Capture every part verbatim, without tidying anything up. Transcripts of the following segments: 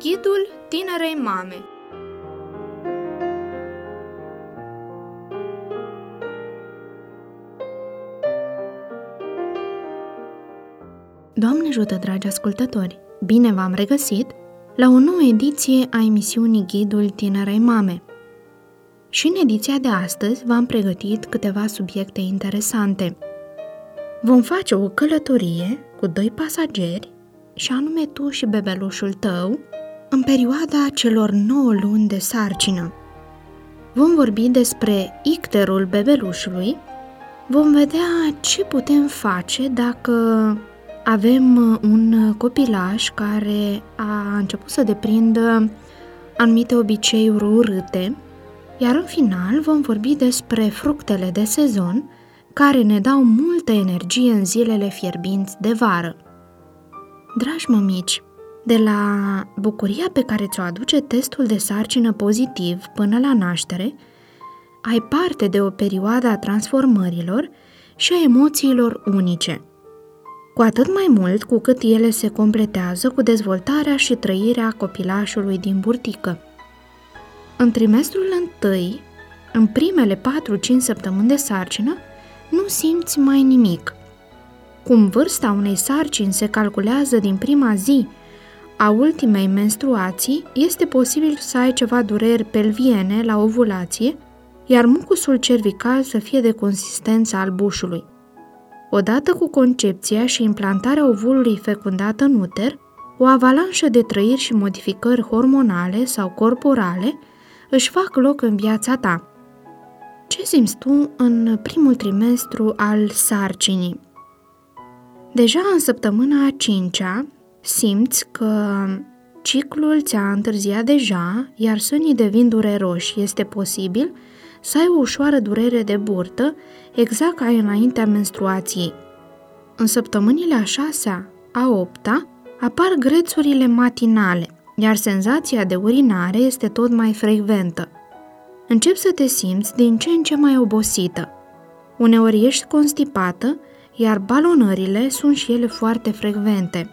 Ghidul tinerei mame. Doamne ajută, dragi ascultători! Bine v-am regăsit la o nouă ediție a emisiunii Ghidul tinerei mame. Și în ediția de astăzi v-am pregătit câteva subiecte interesante. Vom face o călătorie cu doi pasageri, și anume tu și bebelușul tău, în perioada celor nouă luni de sarcină. Vom vorbi despre icterul bebelușului, vom vedea ce putem face dacă avem un copilaș care a început să deprindă anumite obiceiuri urâte, iar în final vom vorbi despre fructele de sezon care ne dau multă energie în zilele fierbinți de vară. Dragi mămici, de la bucuria pe care ți-o aduce testul de sarcină pozitiv până la naștere, ai parte de o perioadă a transformărilor și a emoțiilor unice. Cu atât mai mult cu cât ele se completează cu dezvoltarea și trăirea copilașului din burtică. În trimestrul întâi, în primele patru-cinci săptămâni de sarcină, nu simți mai nimic. Cum vârsta unei sarcini se calculează din prima zi a ultimei menstruații, este posibil să ai ceva dureri pelviene la ovulație, iar mucusul cervical să fie de consistența albușului. Odată cu concepția și implantarea ovulului fecundat în uter, o avalanșă de trăiri și modificări hormonale sau corporale își fac loc în viața ta. Ce simți tu în primul trimestru al sarcinii? Deja în săptămâna a cincea simți că ciclul ți-a întârziat deja, iar sânii devin dureroși. Este posibil să ai o ușoară durere de burtă, exact ca înaintea menstruației. În săptămânile a șasea, a opta, apar grețurile matinale, iar senzația de urinare este tot mai frecventă. Începi să te simți din ce în ce mai obosită. Uneori ești constipată, iar balonările sunt și ele foarte frecvente.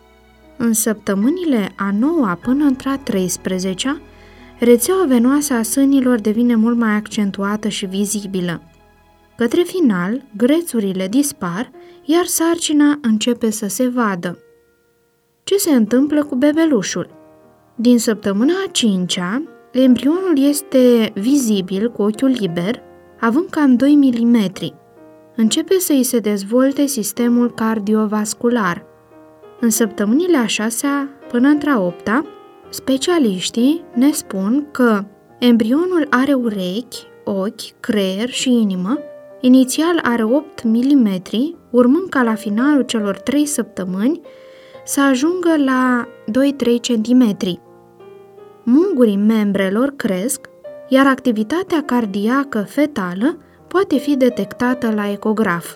În săptămânile a noua până între a treisprezecea, rețeaua venoasă a sânilor devine mult mai accentuată și vizibilă. Către final, grețurile dispar, iar sarcina începe să se vadă. Ce se întâmplă cu bebelușul? Din săptămâna a cincea, embrionul este vizibil cu ochiul liber, având cam doi milimetri. Începe să îi se dezvolte sistemul cardiovascular. În săptămânile a șasea până între a opta, specialiștii ne spun că embrionul are urechi, ochi, creier și inimă, inițial are opt milimetri, urmând ca la finalul celor trei săptămâni să ajungă la doi-trei centimetri. Mungurii membrelor cresc, iar activitatea cardiacă fetală poate fi detectată la ecograf.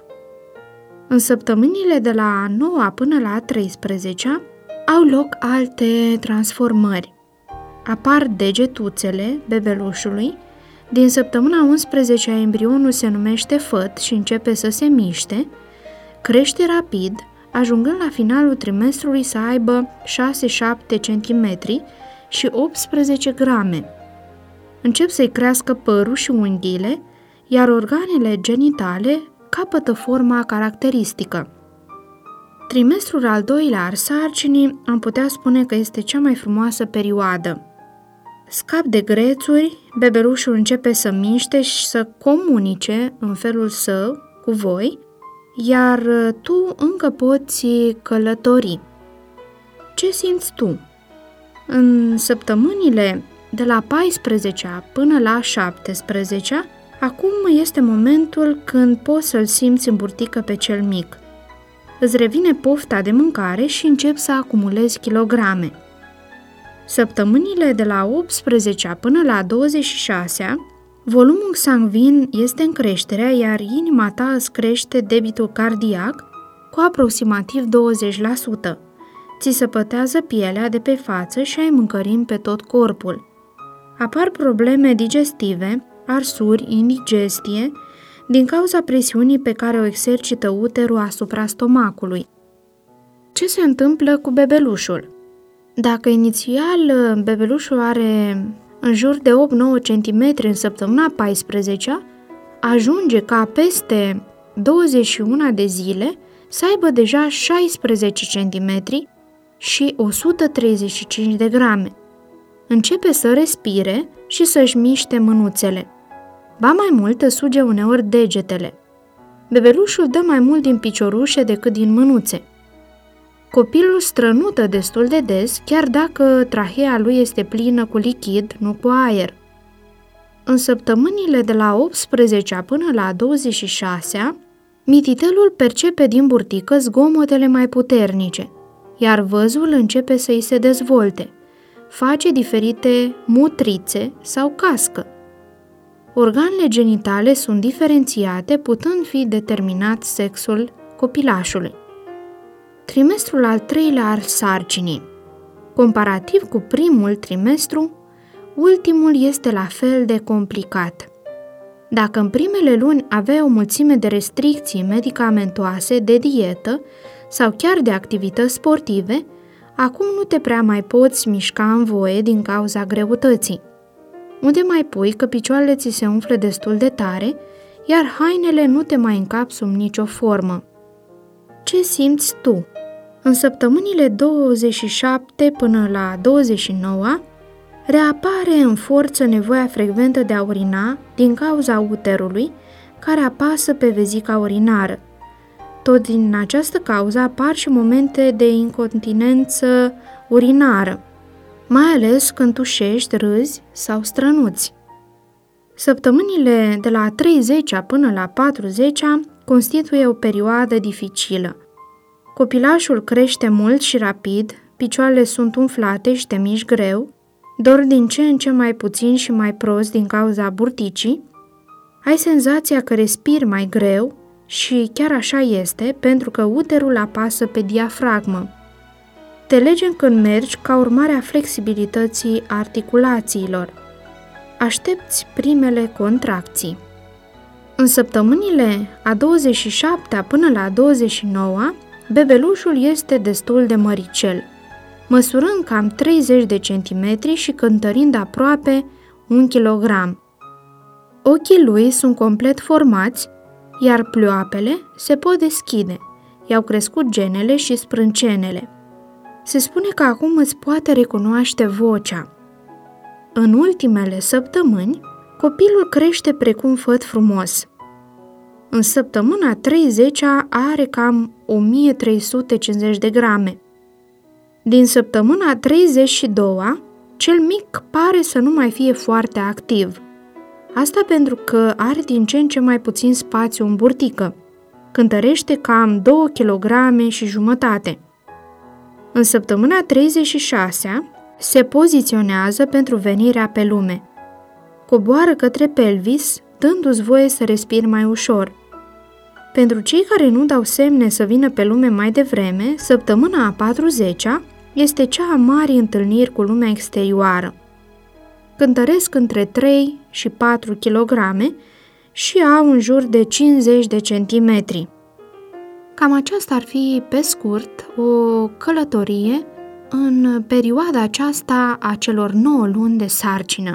În săptămânile de la a noua până la a treisprezecea au loc alte transformări. Apar degetuțele bebelușului, din săptămâna a unsprezecea embrionul se numește făt și începe să se miște, crește rapid, ajungând la finalul trimestrului să aibă șase-șapte centimetri și optsprezece grame. Încep să-i crească părul și unghiile, iar organele genitale capătă forma caracteristică. Trimestrul al doilea al sarcinii am putea spune că este cea mai frumoasă perioadă. Scap de grețuri, bebelușul începe să miște și să comunice în felul său cu voi, iar tu încă poți călători. Ce simți tu? În săptămânile de la a paisprezecea până la a șaptesprezecea, acum este momentul când poți să-l simți în burtică pe cel mic. Îți revine pofta de mâncare și începi să acumulezi kilograme. Săptămânile de la a optsprezecea până la a douăzeci și șasea, volumul sanguin este în creștere, iar inima ta îți crește debitul cardiac cu aproximativ douăzeci la sută. Ți se pătează pielea de pe față și ai mâncărimi pe tot corpul. Apar probleme digestive, arsuri, indigestie, din cauza presiunii pe care o exercită uterul asupra stomacului. Ce se întâmplă cu bebelușul? Dacă inițial bebelușul are în jur de opt-nouă centimetri în săptămâna paisprezecea, ajunge ca peste douăzeci și unu de zile să aibă deja șaisprezece centimetri și o sută treizeci și cinci de grame. Începe să respire și să-și miște mânuțele. Ba mai mult, îți suge uneori degetele. Bebelușul dă mai mult din piciorușe decât din mânuțe. Copilul strănută destul de des, chiar dacă trahea lui este plină cu lichid, nu cu aer. În săptămânile de la optsprezecea până la douăzeci și șasea, mititelul percepe din burtică zgomotele mai puternice, iar văzul începe să îi se dezvolte. Face diferite mutrițe sau cască. Organele genitale sunt diferențiate, putând fi determinat sexul copilașului. Trimestrul al treilea al sarcinii. Comparativ cu primul trimestru, ultimul este la fel de complicat. Dacă în primele luni aveai o mulțime de restricții medicamentoase, de dietă sau chiar de activități sportive, acum nu te prea mai poți mișca în voie din cauza greutății. Unde mai pui că picioarele ți se umflă destul de tare, iar hainele nu te mai încap sub nicio formă. Ce simți tu? În săptămânile douăzeci și șapte până la douăzeci și nouă, reapare în forță nevoia frecventă de a urina din cauza uterului, care apasă pe vezica urinară. Tot din această cauză apar și momente de incontinență urinară, mai ales când tușești, râzi sau strănuți. Săptămânile de la treizecea până la patruzecea constituie o perioadă dificilă. Copilașul crește mult și rapid, picioarele sunt umflate și te miști greu, dormi din ce în ce mai puțin și mai prost din cauza burticii, ai senzația că respiri mai greu și chiar așa este pentru că uterul apasă pe diafragmă. Te legem când mergi ca urmare a flexibilității articulațiilor. Aștepți primele contracții. În săptămânile a douăzeci și șaptea până la douăzeci și nouă, bebelușul este destul de măricel, măsurând cam treizeci de centimetri și cântărind aproape un kilogram. Ochii lui sunt complet formați, iar pleoapele se pot deschide, i-au crescut genele și sprâncenele. Se spune că acum îți poate recunoaște vocea. În ultimele săptămâni, copilul crește precum făt frumos. În săptămâna treizecea are cam o mie trei sute cincizeci de grame. Din săptămâna treizeci și doua, cel mic pare să nu mai fie foarte activ. Asta pentru că are din ce în ce mai puțin spațiu în burtică. Cântărește cam două kilograme și jumătate. În săptămâna treizeci și șasea se poziționează pentru venirea pe lume. Coboară către pelvis, dându-ți voie să respiri mai ușor. Pentru cei care nu dau semne să vină pe lume mai devreme, săptămâna a patruzecea este cea a marii întâlniri cu lumea exterioară. Cântăresc între trei și patru kilograme și au în jur de cincizeci de centimetri. Cam aceasta ar fi, pe scurt, o călătorie în perioada aceasta a celor nouă luni de sarcină.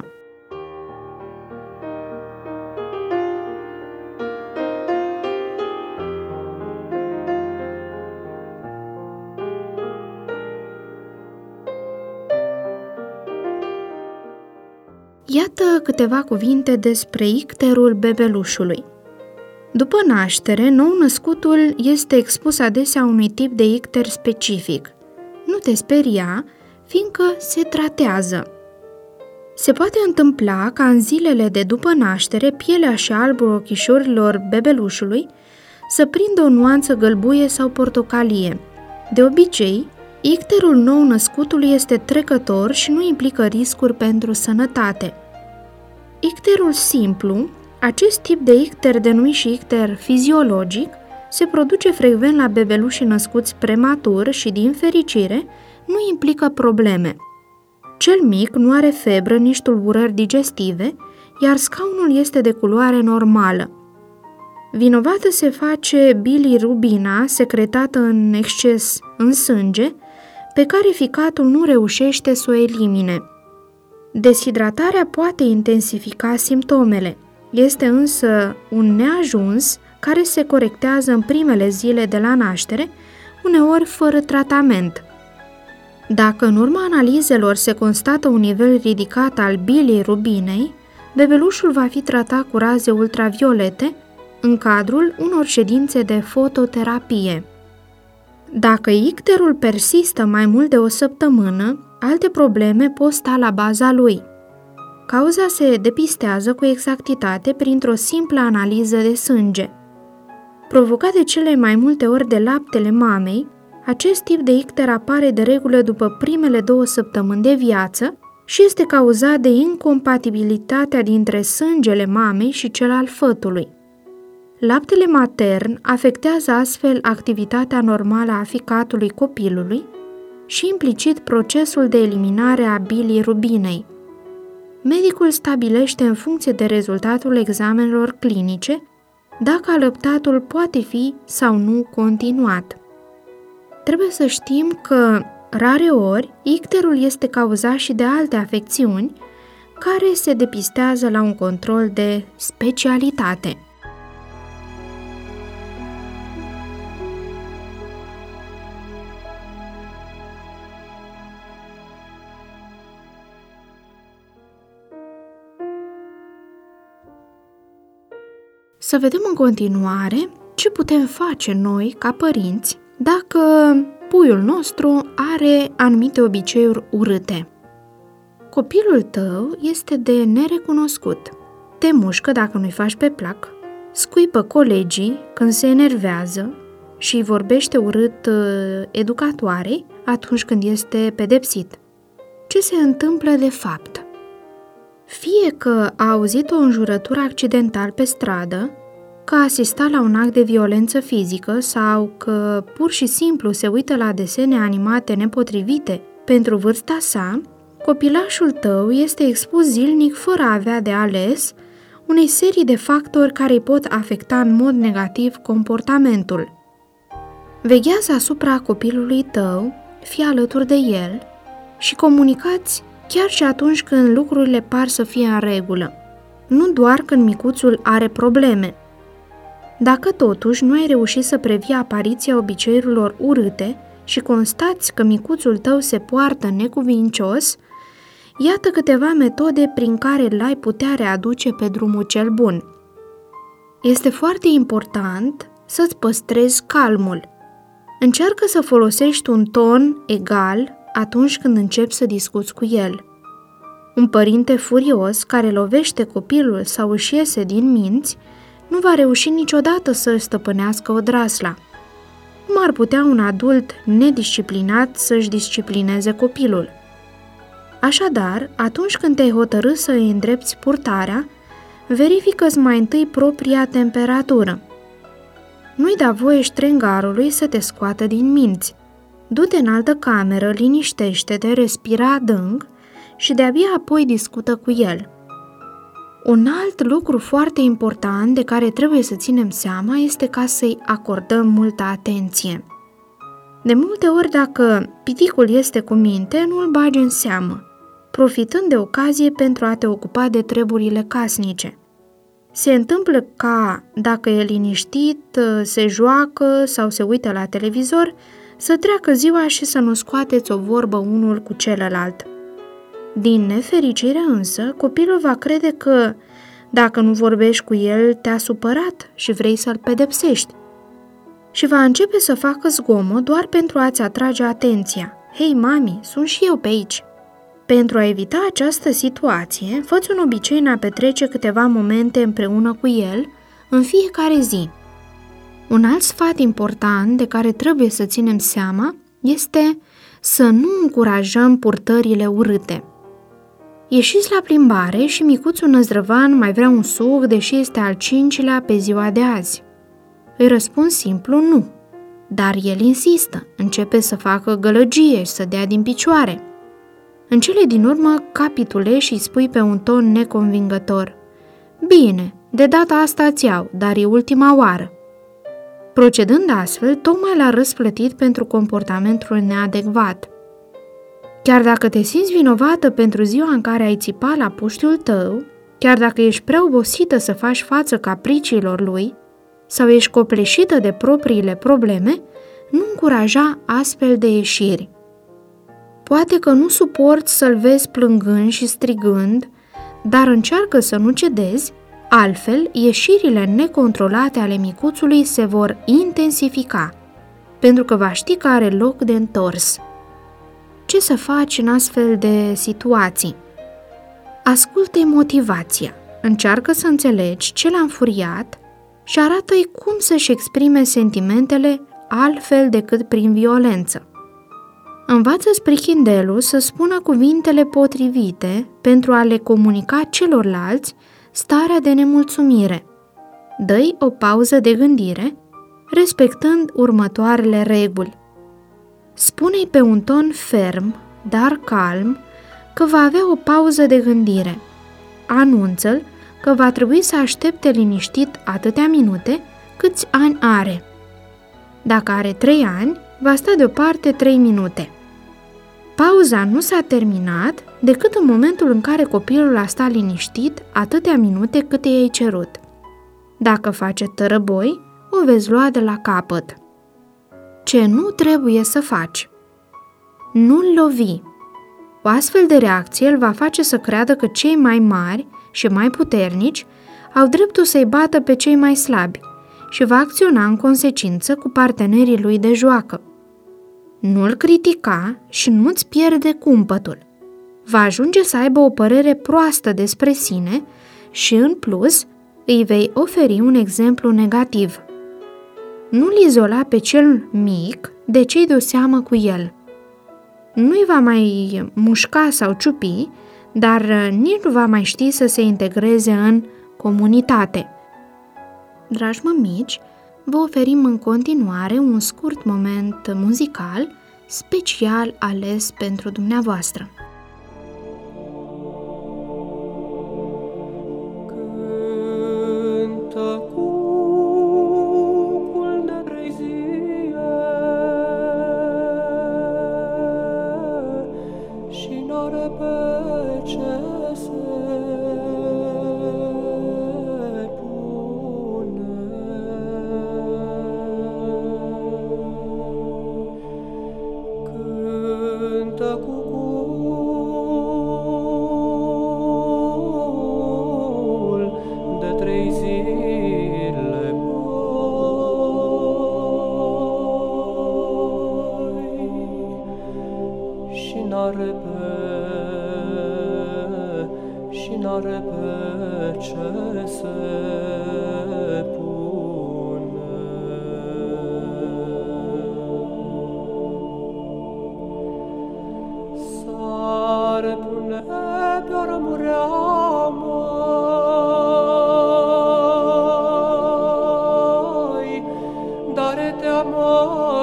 Iată câteva cuvinte despre icterul bebelușului. După naștere, nou-născutul este expus adesea unui tip de icter specific. Nu te speria, fiindcă se tratează. Se poate întâmpla ca în zilele de după naștere, pielea și albul ochișorilor bebelușului să prindă o nuanță gălbuie sau portocalie. De obicei, icterul nou-născutului este trecător și nu implică riscuri pentru sănătate. Icterul simplu, acest tip de icter denumit și icter fiziologic, se produce frecvent la bebelușii născuți prematur și, din fericire, nu implică probleme. Cel mic nu are febră, nici tulburări digestive, iar scaunul este de culoare normală. Vinovată se face bilirubina, secretată în exces în sânge, pe care ficatul nu reușește să o elimine. Deshidratarea poate intensifica simptomele. Este însă un neajuns care se corectează în primele zile de la naștere, uneori fără tratament. Dacă în urma analizelor se constată un nivel ridicat al bilirubinei, bebelușul va fi tratat cu raze ultraviolete în cadrul unor ședințe de fototerapie. Dacă icterul persistă mai mult de o săptămână, alte probleme pot sta la baza lui. Cauza se depistează cu exactitate printr-o simplă analiză de sânge. Provocat de cele mai multe ori de laptele mamei, acest tip de icter apare de regulă după primele două săptămâni de viață și este cauzat de incompatibilitatea dintre sângele mamei și cel al fătului. Laptele matern afectează astfel activitatea normală a ficatului copilului și implicit procesul de eliminare a bilirubinei. Medicul stabilește în funcție de rezultatul examenelor clinice dacă alăptatul poate fi sau nu continuat. Trebuie să știm că, rare ori, icterul este cauzat și de alte afecțiuni care se depistează la un control de specialitate. Să vedem în continuare ce putem face noi, ca părinți, dacă puiul nostru are anumite obiceiuri urâte. Copilul tău este de nerecunoscut. Te mușcă dacă nu-i faci pe plac, scuipă colegii când se enervează și îi vorbește urât educatoarei atunci când este pedepsit. Ce se întâmplă de fapt? Fie că a auzit o înjurătură accidental pe stradă, că a asistat la un act de violență fizică sau că pur și simplu se uită la desene animate nepotrivite pentru vârsta sa, copilașul tău este expus zilnic fără a avea de ales unei serii de factori care îi pot afecta în mod negativ comportamentul. Veghează asupra copilului tău, fii alături de el și comunicați chiar și atunci când lucrurile par să fie în regulă, nu doar când micuțul are probleme. Dacă totuși nu ai reușit să previi apariția obiceiurilor urâte și constați că micuțul tău se poartă necuvincios, iată câteva metode prin care l-ai putea readuce pe drumul cel bun. Este foarte important să-ți păstrezi calmul. Încearcă să folosești un ton egal atunci când începi să discuți cu el. Un părinte furios care lovește copilul sau își iese din minți nu va reuși niciodată să își stăpânească odrasla. Cum ar putea un adult nedisciplinat să-și disciplineze copilul? Așadar, atunci când te-ai hotărât să îi îndrepți purtarea, verifică-ți mai întâi propria temperatură. Nu-i da voie ștrengarului să te scoată din minți. Du-te în altă cameră, liniștește-te, respira adânc și de-abia apoi discută cu el. Un alt lucru foarte important de care trebuie să ținem seama este ca să-i acordăm multă atenție. De multe ori, dacă piticul este cu minte, nu îl bagi în seamă, profitând de ocazie pentru a te ocupa de treburile casnice. Se întâmplă ca, dacă e liniștit, se joacă sau se uită la televizor, să treacă ziua și să nu scoateți o vorbă unul cu celălalt. Din nefericire însă, copilul va crede că, dacă nu vorbești cu el, te-a supărat și vrei să-l pedepsești. Și va începe să facă zgomot doar pentru a-ți atrage atenția. Hei, mami, sunt și eu pe aici. Pentru a evita această situație, fă-ți un obicei în a petrece câteva momente împreună cu el în fiecare zi. Un alt sfat important de care trebuie să ținem seama este să nu încurajăm purtările urâte. Ieșiți la plimbare și micuțul năzdrăvan mai vrea un suc, deși este al cincilea pe ziua de azi. Îi răspund simplu nu, dar el insistă, începe să facă gălăgie și să dea din picioare. În cele din urmă capitulezi și îi spui pe un ton neconvingător: bine, de data asta îți iau, dar e ultima oară. Procedând astfel, tocmai l-a răsplătit pentru comportamentul neadecvat. Chiar dacă te simți vinovată pentru ziua în care ai țipat la puștiul tău, chiar dacă ești prea obosită să faci față capriciilor lui sau ești copleșită de propriile probleme, nu încuraja astfel de ieșiri. Poate că nu suporți să-l vezi plângând și strigând, dar încearcă să nu cedezi, altfel ieșirile necontrolate ale micuțului se vor intensifica, pentru că va ști că are loc de întors. Ce să faci în astfel de situații? Ascultă-i motivația, încearcă să înțelegi ce l-a înfuriat și arată-i cum să-și exprime sentimentele altfel decât prin violență. Învață sprichindelul să spună cuvintele potrivite pentru a le comunica celorlalți starea de nemulțumire. Dă-i o pauză de gândire, respectând următoarele reguli. Spune-i pe un ton ferm, dar calm, că va avea o pauză de gândire. Anunță-l că va trebui să aștepte liniștit atâtea minute câți ani are. Dacă are trei ani, va sta deoparte trei minute. Pauza nu s-a terminat decât în momentul în care copilul a stat liniștit atâtea minute cât i-ai cerut. Dacă face tărăboi, o vezi lua de la capăt. Ce nu trebuie să faci? Nu-l lovi. O astfel de reacție îl va face să creadă că cei mai mari și mai puternici au dreptul să-i bată pe cei mai slabi și va acționa în consecință cu partenerii lui de joacă. Nu-l critica și nu-ți pierde cumpătul. Va ajunge să aibă o părere proastă despre sine și, în plus, îi vei oferi un exemplu negativ. Nu-l izola pe cel mic de ce-i de-o seamă cu el. Nu-i va mai mușca sau ciupi, dar nici nu va mai ști să se integreze în comunitate. Dragi mămici, vă oferim în continuare un scurt moment muzical special ales pentru dumneavoastră. Cântă cucul de trei zile și n-are pe ce se cântă cucul de trei zile, băi, și n-are pe, și n-are pe ce se pe-o rămurea, măi, dar-e teamă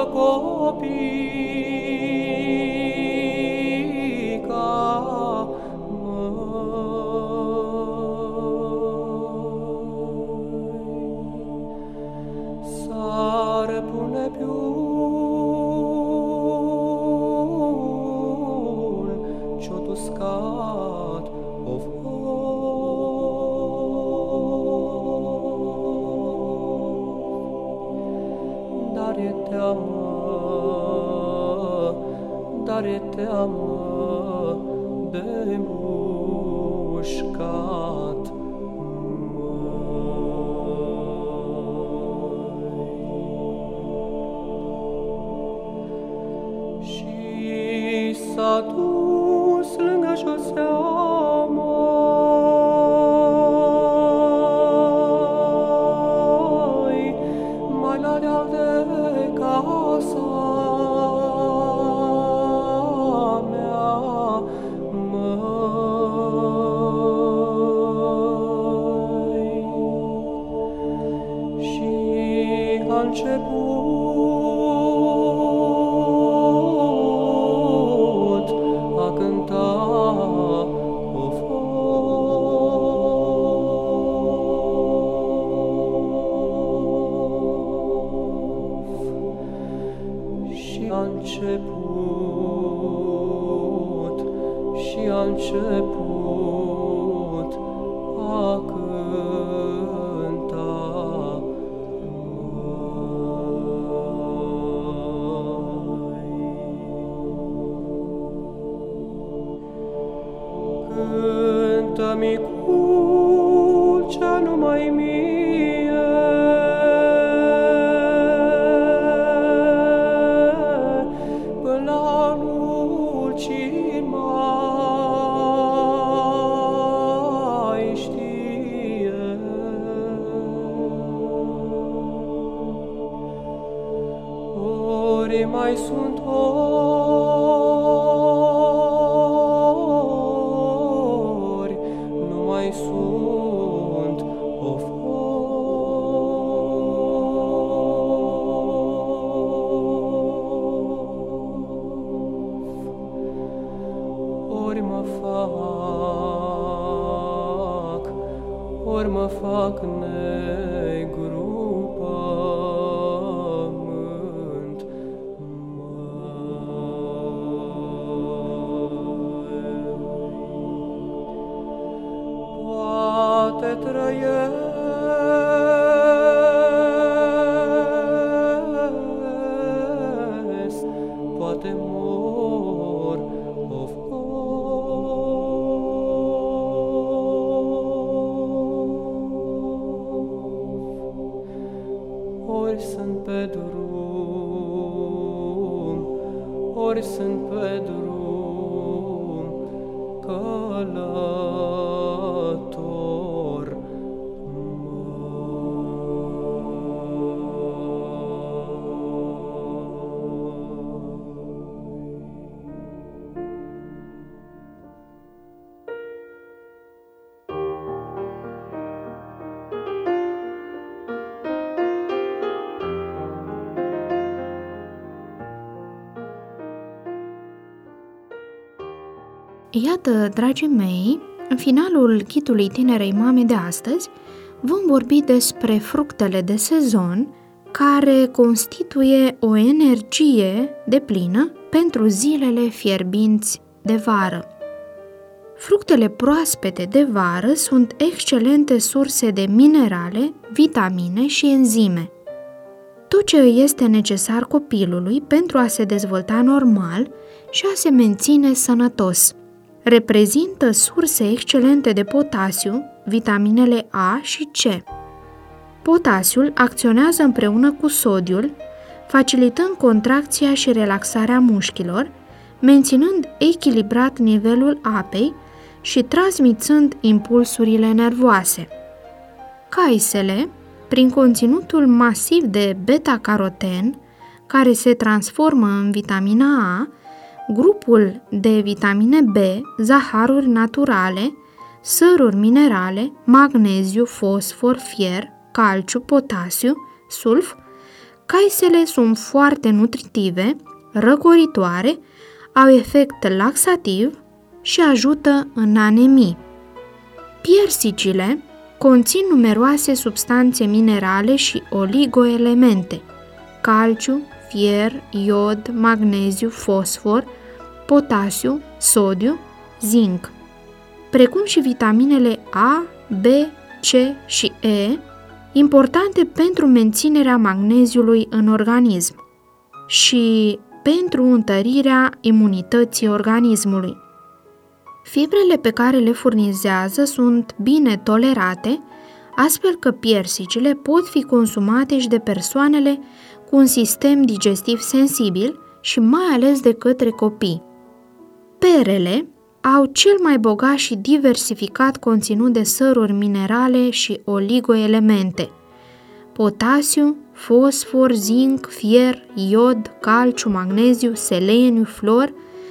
copica, măi, s-ar pune pe-un ce-o uscat of dar e teamă, dar e teamă de mușcat, măi. Și s-a dus lângă șosea, măi, mai la deal de casa mea, măi. Și a început a cânta o fof, și a început și a început a cânta. Cântă, micuțea, numai mie, până la anul cine mai știe. Ori mai sunt ori, nu mai sunt of, ori mă fac, ori mă fac negru pământ, poate trăiesc, poate mor, of, ori sunt pe drum, ori sunt pe drum, călător Iată, dragii mei, în finalul ghidului tinerei mame de astăzi vom vorbi despre fructele de sezon care constituie o energie deplină pentru zilele fierbinți de vară. Fructele proaspete de vară sunt excelente surse de minerale, vitamine și enzime. Tot ce îi este necesar copilului pentru a se dezvolta normal și a se menține sănătos. Reprezintă surse excelente de potasiu, vitaminele A și C. Potasiul acționează împreună cu sodiul, facilitând contracția și relaxarea mușchilor, menținând echilibrat nivelul apei și transmițând impulsurile nervoase. Caisele, prin conținutul masiv de beta-caroten, care se transformă în vitamina A, grupul de vitamine B, zaharuri naturale, săruri minerale, magneziu, fosfor, fier, calciu, potasiu, sulf, caisele sunt foarte nutritive, răcoritoare, au efect laxativ și ajută în anemii. Piersicile conțin numeroase substanțe minerale și oligoelemente, calciu, fier, iod, magneziu, fosfor, potasiu, sodiu, zinc, precum și vitaminele A, B, C și E, importante pentru menținerea magneziului în organism și pentru întărirea imunității organismului. Fibrele pe care le furnizează sunt bine tolerate, astfel că piersicile pot fi consumate și de persoanele cu un sistem digestiv sensibil și mai ales de către copii. Perele au cel mai bogat și diversificat conținut de săruri minerale și oligoelemente, potasiu, fosfor, zinc, fier, iod, calciu, magneziu, seleniu, flor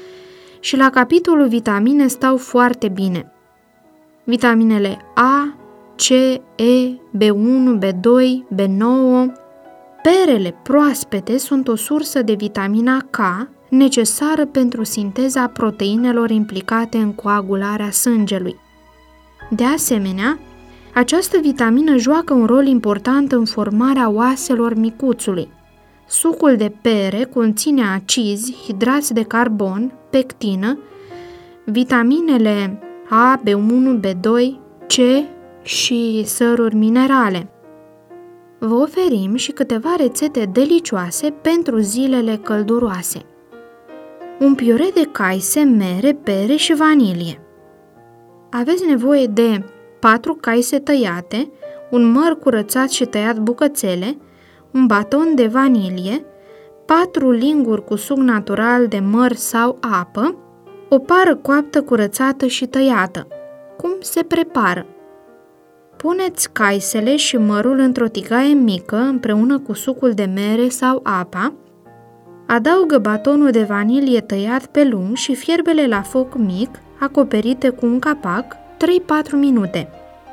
și la capitolul vitamine stau foarte bine. Vitaminele A, C, E, B unu, B doi, B nouă. Perele proaspete sunt o sursă de vitamina K necesară pentru sinteza proteinelor implicate în coagularea sângelui. De asemenea, această vitamină joacă un rol important în formarea oaselor micuțului. Sucul de pere conține acizi, hidrați de carbon, pectină vitaminele A, B unu, B doi, C și săruri minerale. Vă oferim și câteva rețete delicioase pentru zilele călduroase. Un piure de caise, mere, pere și vanilie. Aveți nevoie de patru caise tăiate, un măr curățat și tăiat bucățele, un baton de vanilie, patru linguri cu suc natural de măr sau apă, o pară coaptă curățată și tăiată. Cum se prepară? Puneți caisele și mărul într-o tigaie mică împreună cu sucul de mere sau apa, adaugă batonul de vanilie tăiat pe lung și fierbele la foc mic, acoperite cu un capac, trei patru minute.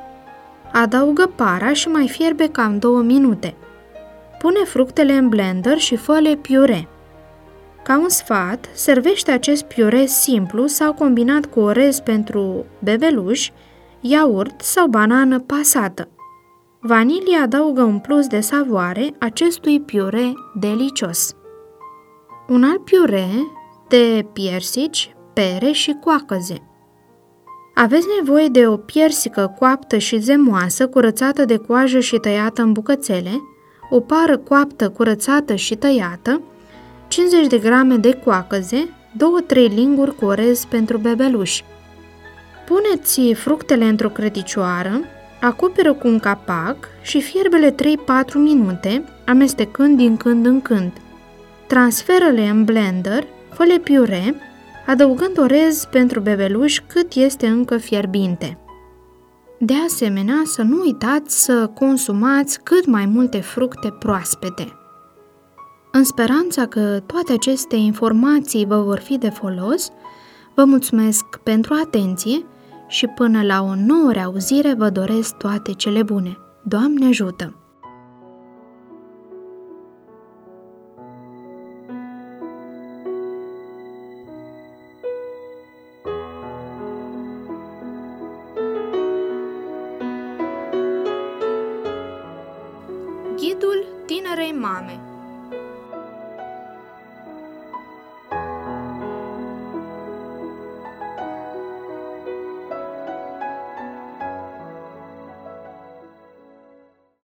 Adaugă para și mai fierbe cam două minute. Pune fructele în blender și fă-le piure. Ca un sfat, servește acest piure simplu sau combinat cu orez pentru bebeluș, iaurt sau banană pasată. Vanilia adaugă un plus de savoare acestui piure delicios. Un alt piure de piersici, pere și coacăze. Aveți nevoie de o piersică coaptă și zemoasă, curățată de coajă și tăiată în bucățele, o pară coaptă, curățată și tăiată, cincizeci de grame de coacăze, două trei linguri cu orez pentru bebeluși. Puneți fructele într-o crăticioară, acoperă cu un capac și fierbele trei patru minute, amestecând din când în când. Transferă-le în blender, fă-le piure, adăugând orez pentru bebeluș cât este încă fierbinte. De asemenea, să nu uitați să consumați cât mai multe fructe proaspete. În speranța că toate aceste informații vă vor fi de folos, vă mulțumesc pentru atenție și până la o nouă reauzire vă doresc toate cele bune. Doamne ajută! Ghidul tinerei mame.